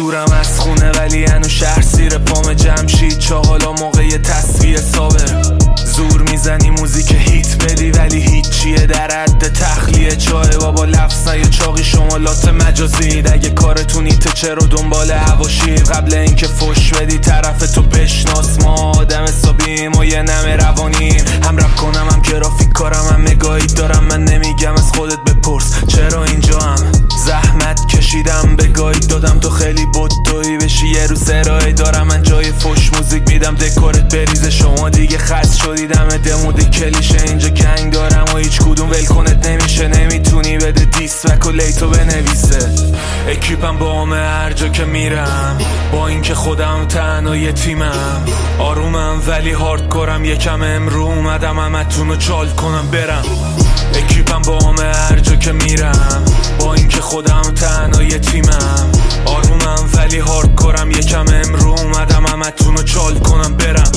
دورم از خونه ولی هنو شهر سیر پام جمشید چاقالا موقع تصفیه صابر. زور میزنی موزیک هیت بدی ولی هیچیه در حد تخلیه چای بابا لفظای چاقی شمالات مجازی. اگه کارتونیته چرا دنبال هواشی قبل اینکه فش بدی طرف تو بشناس. ما آدم حسابیم و یه نمه روانیم، هم رپ کنم هم گرافیک کارم هم نگاهی دارم. من نمیگم از خودت بپرس چرا اینجا هم زحمت کشیدم به گاهی دادم تو خیلی بدویی بشی یه روز ارائه دارم. من جای فش موزیک میدم دکورت بریزه شما دیگه خست شدی دم دمود کلیشه. اینجا گنگ دارم و هیچ کدوم ولکنت نمیشه، نمیتونی بده دیسوک و لیتو بنویسه. اکیپم با همه هر جا که میرم با اینکه خودم تنها یه تیمم. آرومم ولی هاردکورم یکم امرو اومدم همتونو چال کنم برم. اکیپم با همه هر جا که میرم با اینکه خودم تنها یه تیمم. آرومم ولی هاردکورم یکم امرو اومدم همتونو چال کنم برم.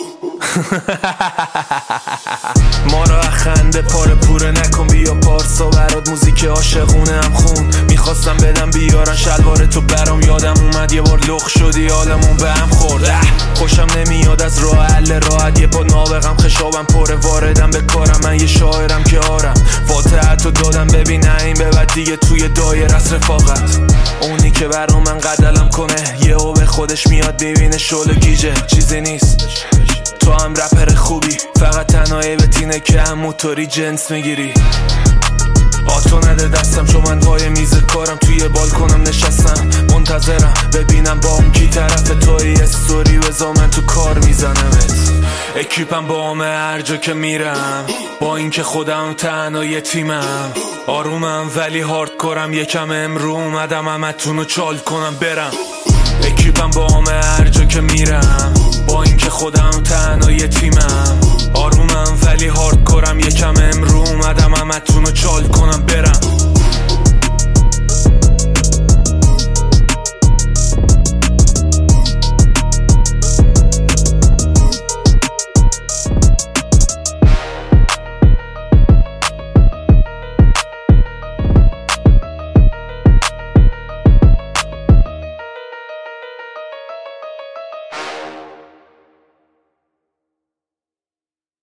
ما را خنده پاره پوره نکن بیا پارسا برات موزیک عاشقونه هم خون. میخواستم بدم بیارن شلوار تو برام یادم اومد یه بار لخ شدی حالمون به هم خورد. خوشم نمیاد از راه حل راحت یه پا نابغم خشابم پره واردم به کارم. من یه شاعرم که آرم فاتحتو دادم ببین این به بعد دیگه توی دایره از رفاقت. اونی که برا من قدلم کنه یه او به خودش میاد ببینه شل گیجه چیزی نیست. تو هم رپر خوبی فقط تنهایی بتینه که هم موتوری جنس میگیری. آتو نده دستم چون من وای میز کارم توی بالکنم نشستم منتظرم ببینم با اون کی طرف توی استوری بزا من تو کار میزنمت. اکیپم با همه هر جا که میرم با اینکه خودم تنها یه تیمم. آرومم ولی هاردکورم یکم امرو اومدم همتونو چال کنم برم. اکیپم با همه هر جا که میرم با اینکه خودم تنها یه تیمم. آرومم ولی